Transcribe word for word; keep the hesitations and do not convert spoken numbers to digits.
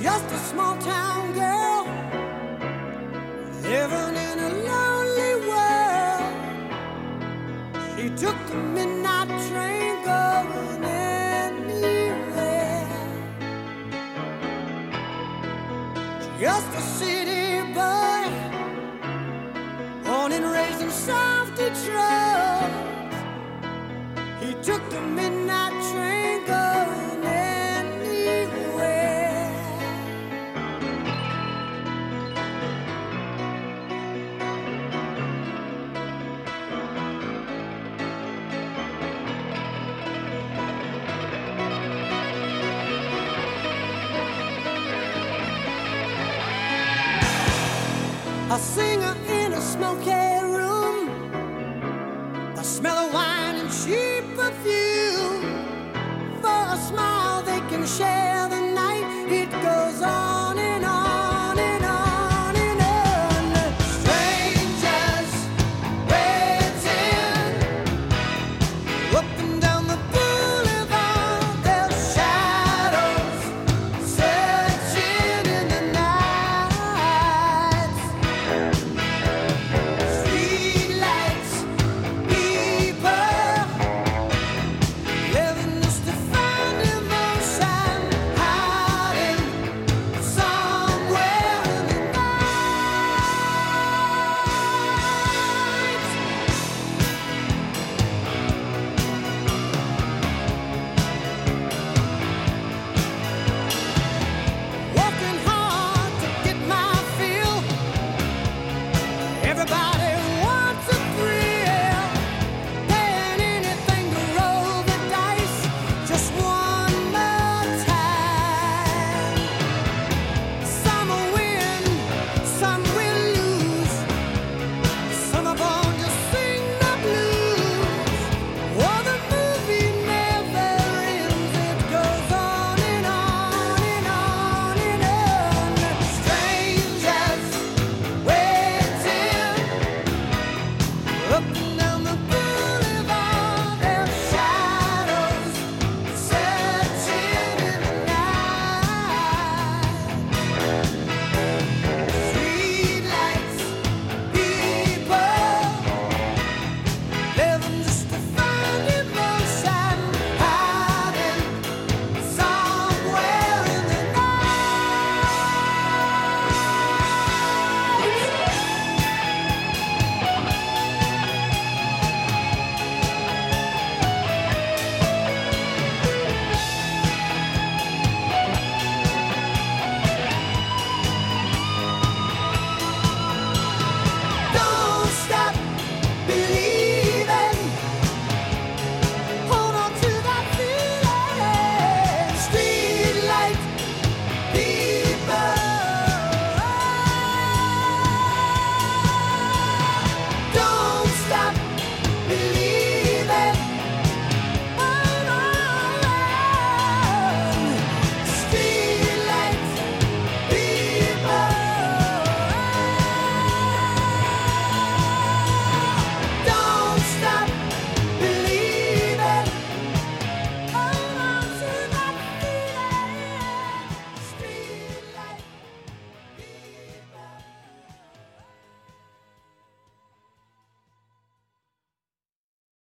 just a small town girl living in a lonely world. She took the midnight train going anywhere. Just a city boy, born and raised in South Detroit. He took the midnight train going anywhere. A singer in a smoky room, the smell of wine and cheap perfume. For a smile they can share